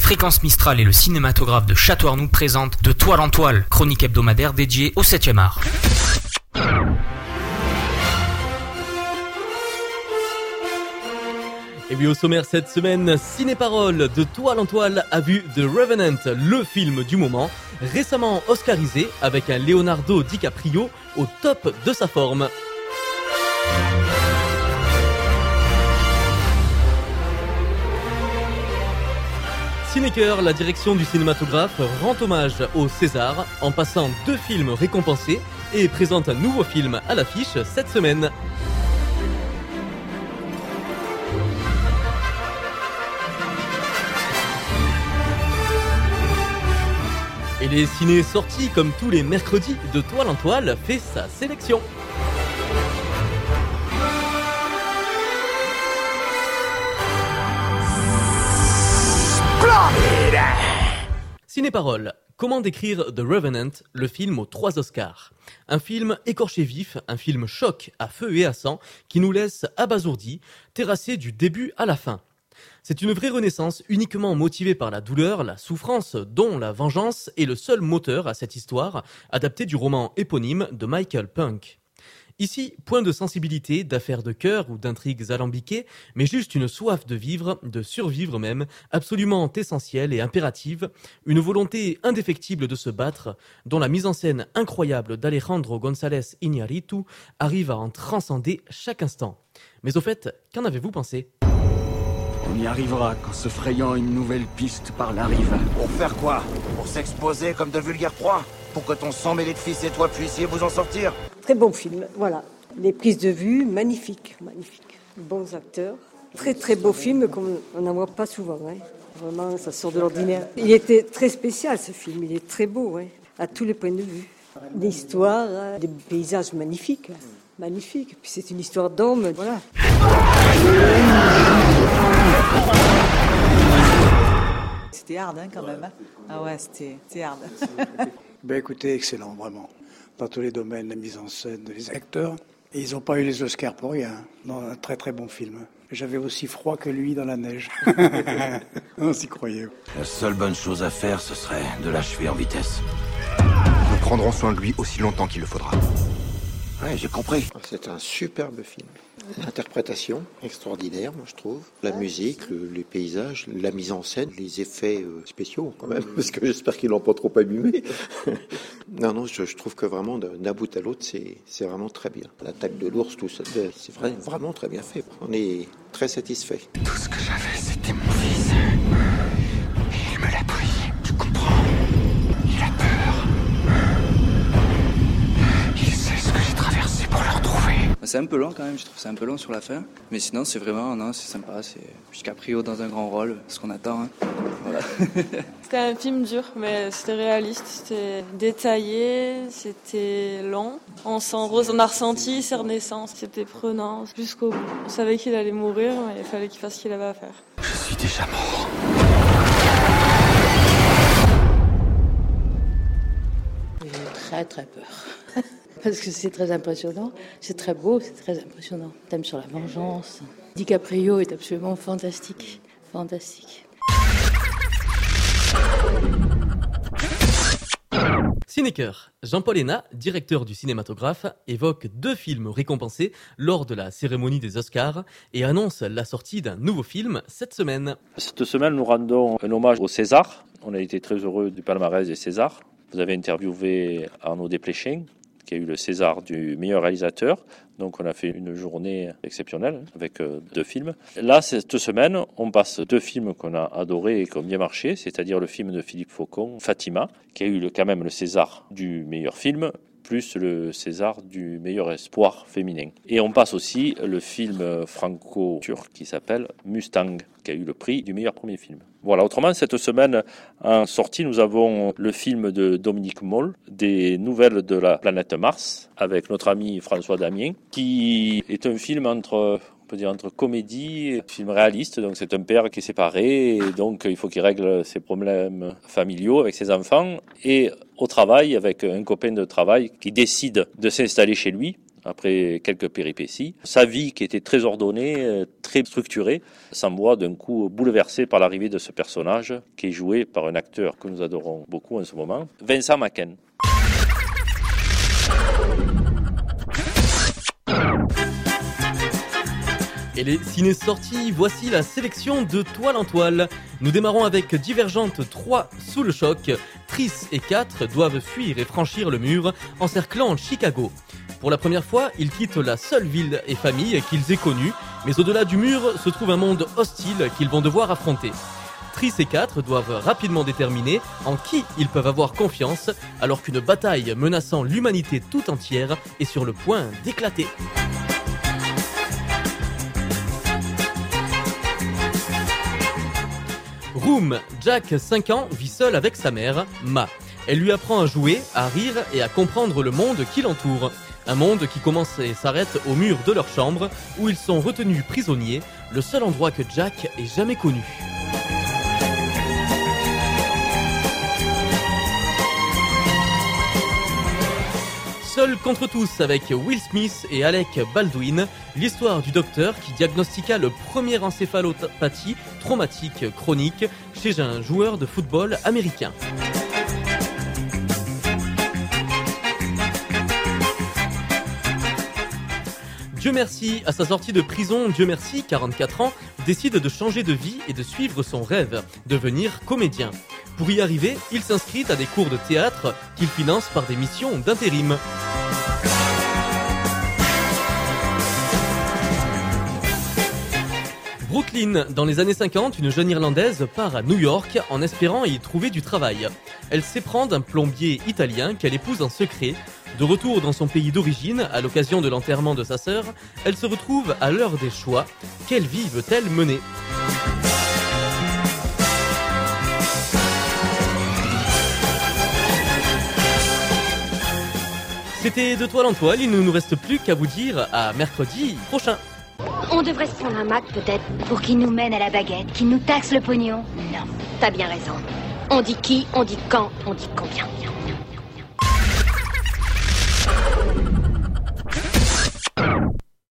Fréquence Mistral et le cinématographe de Château-Arnoux présentent De Toile en Toile, chronique hebdomadaire dédiée au 7e art. Et oui, au sommaire cette semaine, Ciné-Parole de Toile en Toile a vu The Revenant, le film du moment, récemment oscarisé avec un Leonardo DiCaprio au top de sa forme. Cinécœur, la direction du cinématographe, rend hommage au César en passant 2 films récompensés et présente un nouveau film à l'affiche cette semaine. Et les ciné sorties, comme tous les mercredis, de Toile en Toile fait sa sélection. Ciné-Parole. Comment décrire The Revenant, le film aux 3 Oscars ? Un film écorché vif, un film choc à feu et à sang qui nous laisse abasourdis, terrassés du début à la fin. C'est une vraie renaissance uniquement motivée par la douleur, la souffrance, dont la vengeance est le seul moteur à cette histoire, adaptée du roman éponyme de Michael Punk. Ici, point de sensibilité, d'affaires de cœur ou d'intrigues alambiquées, mais juste une soif de vivre, de survivre même, absolument essentielle et impérative, une volonté indéfectible de se battre, dont la mise en scène incroyable d'Alejandro González Iñárritu arrive à en transcender chaque instant. Mais au fait, qu'en avez-vous pensé ? On y arrivera qu'en se frayant une nouvelle piste par la rive. Pour faire quoi? Pour s'exposer comme de vulgaires proies? Pour que ton sang mêlé de fils et toi puissiez vous en sortir? Très bon film, voilà. Les prises de vue, magnifiques. Bons acteurs. Très très beau film, comme on n'en voit pas souvent. Hein. Vraiment, ça sort de l'ordinaire. Il était très spécial ce film, il est très beau, hein, à tous les points de vue. L'histoire, des paysages magnifiques. Magnifique. Puis c'est une histoire d'homme, voilà. C'était hard quand même. Hein. Ah ouais, c'était hard. Écoutez, excellent, vraiment. Dans tous les domaines, la mise en scène, les acteurs. Et ils n'ont pas eu les Oscars pour rien. Non, un très très bon film. J'avais aussi froid que lui dans la neige. On s'y croyait. La seule bonne chose à faire, ce serait de l'achever en vitesse. Nous prendrons soin de lui aussi longtemps qu'il le faudra. Ouais, j'ai compris. C'est un superbe film. L'interprétation extraordinaire, moi je trouve. La musique, les paysages, la mise en scène, les effets spéciaux quand même, parce que j'espère qu'ils l'ont pas trop abîmé. Non, je trouve que vraiment d'un bout à l'autre, c'est vraiment très bien. L'attaque de l'ours, tout ça, c'est vraiment très bien fait. On est très satisfait. Tout ce que j'avais, c'était mon fils. Et il me l'a pris, tu comprends ? Il a peur. Il sait ce que j'ai traversé pour le retrouver. C'est un peu long quand même, je trouve c'est un peu long sur la fin. Mais sinon c'est vraiment, non, c'est sympa, c'est DiCaprio dans un grand rôle, ce qu'on attend. Hein. Voilà. C'était un film dur, mais c'était réaliste, c'était détaillé, c'était long. On a ressenti ses renaissances, c'était prenant jusqu'au bout. On savait qu'il allait mourir, mais il fallait qu'il fasse ce qu'il avait à faire. Je suis déjà mort. J'ai très très peur. Parce que c'est très impressionnant, c'est très beau, c'est très impressionnant. Thème sur la vengeance. DiCaprio est absolument fantastique. Cinécœur. Jean-Paul Hénat, directeur du cinématographe, évoque 2 films récompensés lors de la cérémonie des Oscars et annonce la sortie d'un nouveau film cette semaine. Cette semaine, nous rendons un hommage au César. On a été très heureux du palmarès des Césars. Vous avez interviewé Arnaud Desplechin, qui a eu le César du meilleur réalisateur. Donc on a fait une journée exceptionnelle avec 2 films. Là, cette semaine, on passe 2 films qu'on a adorés et qui ont bien marché, c'est-à-dire le film de Philippe Faucon, Fatima, qui a eu quand même le César du meilleur film, plus le César du meilleur espoir féminin. Et on passe aussi le film franco-turc qui s'appelle Mustang, qui a eu le prix du meilleur premier film. Voilà, autrement, cette semaine, en sortie, nous avons le film de Dominique Moll, Des nouvelles de la planète Mars, avec notre ami François Damien, qui est un film entre comédie et film réaliste. Donc c'est un père qui est séparé et donc il faut qu'il règle ses problèmes familiaux avec ses enfants et au travail avec un copain de travail qui décide de s'installer chez lui. après quelques péripéties. Sa vie qui était très ordonnée, très structurée, semble d'un coup bouleversée par l'arrivée de ce personnage qui est joué par un acteur que nous adorons beaucoup en ce moment, Vincent Macken. Et les ciné sorties, voici la sélection de Toile en Toile. Nous démarrons avec Divergente 3 sous le choc. Tris et 4 doivent fuir et franchir le mur, encerclant Chicago. Pour la première fois, ils quittent la seule ville et famille qu'ils aient connue, mais au-delà du mur se trouve un monde hostile qu'ils vont devoir affronter. Tris et 4 doivent rapidement déterminer en qui ils peuvent avoir confiance, alors qu'une bataille menaçant l'humanité tout entière est sur le point d'éclater. Room, Jack, 5 ans, vit seul avec sa mère, Ma. Elle lui apprend à jouer, à rire et à comprendre le monde qui l'entoure. Un monde qui commence et s'arrête au mur de leur chambre, où ils sont retenus prisonniers, le seul endroit que Jack ait jamais connu. Seul contre tous avec Will Smith et Alec Baldwin, l'histoire du docteur qui diagnostiqua le premier encéphalopathie traumatique chronique chez un joueur de football américain. Dieu merci, à sa sortie de prison, Dieu merci, 44 ans, décide de changer de vie et de suivre son rêve, devenir comédien. Pour y arriver, il s'inscrit à des cours de théâtre qu'il finance par des missions d'intérim. Brooklyn, dans les années 50, une jeune Irlandaise part à New York en espérant y trouver du travail. Elle s'éprend d'un plombier italien qu'elle épouse en secret. De retour dans son pays d'origine, à l'occasion de l'enterrement de sa sœur, elle se retrouve à l'heure des choix. Quelle vie veut-elle mener ? C'était de Toile en Toile, il ne nous reste plus qu'à vous dire à mercredi prochain. On devrait se prendre un Mac peut-être pour qu'il nous mène à la baguette, qu'il nous taxe le pognon. Non, t'as bien raison. On dit qui, on dit quand, on dit combien.